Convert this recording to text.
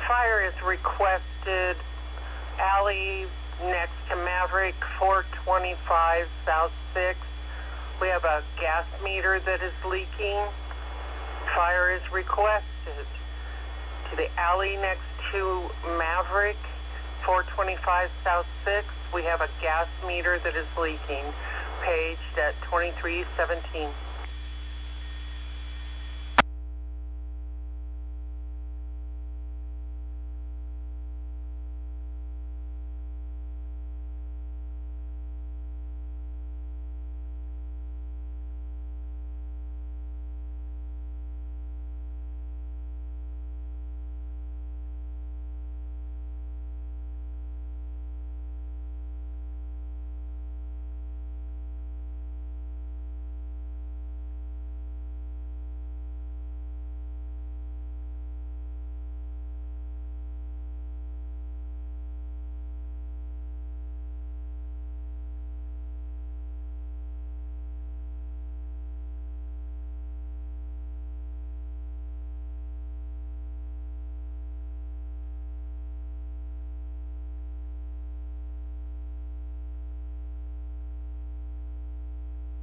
Fire is requested alley next to Maverick, 425 South 6. We have a gas meter that is leaking. Fire is requested to the alley next to Maverick, 425 South 6. We have a gas meter that is leaking. Paged at 2317.